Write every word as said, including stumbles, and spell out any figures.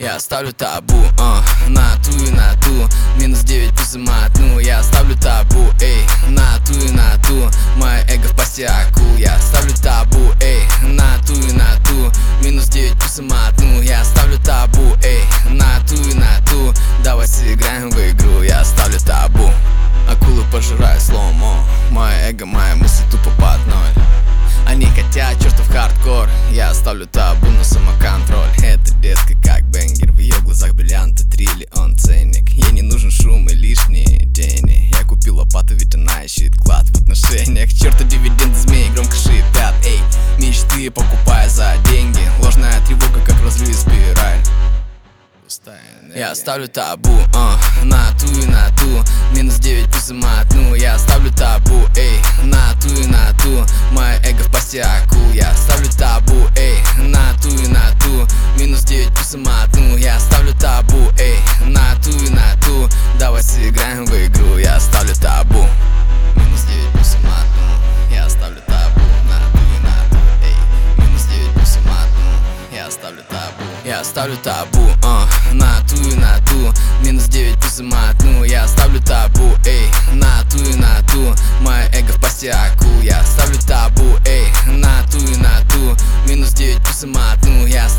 Я ставлю табу, uh, на ту и на ту. Минус девять плюс мотну. Я ставлю табу, эй, на ту и на ту. Мое эго в пасти акул. Я ставлю табу, эй, на ту и на ту. Минус девять плюс мотну. Я ставлю табу, эй, на ту и на ту. Давай сыграем в игру. Я ставлю табу. Акулы пожирают слоумо. Мое эго, мои мысли тупо под ноль. Они хотят чертов хардкор. Я ставлю табу на самоконтроль. Это детка как бенгер. В ее глазах бриллианты, триллион ценник. Ей не нужен шум и лишние деньги. Я купил лопату, ведь она ищет клад в отношениях. Черта дивиденды змеи громко шипят. Эй, мечты покупая за деньги. Ложная тревога, как разрыв спираль. Я ставлю табу, uh, на ту и на ту. Минус девять плюс мотну. Я ставлю табу, эй, на ту и на ту. Мое эго в пасти акул. Я ставлю табу, эй, на ту и на ту. Минус девять плюс мотну. Я ставлю табу, эй, на ту и на ту. Давай сыграем в игру. Я ставлю табу. Минус девять плюс мотну. Я ставлю табу, на ту и на ту. Эй, минус девять плюс мотну. Я ставлю табу. Я ставлю табу, uh, на ту и на ту. Минус девять плюс мотну. Я ставлю табу, эй, на ту и на ту. Мое эго в пасти акул. Я ставлю табу, эй, на ту и на ту. Минус девять плюс мотну. Я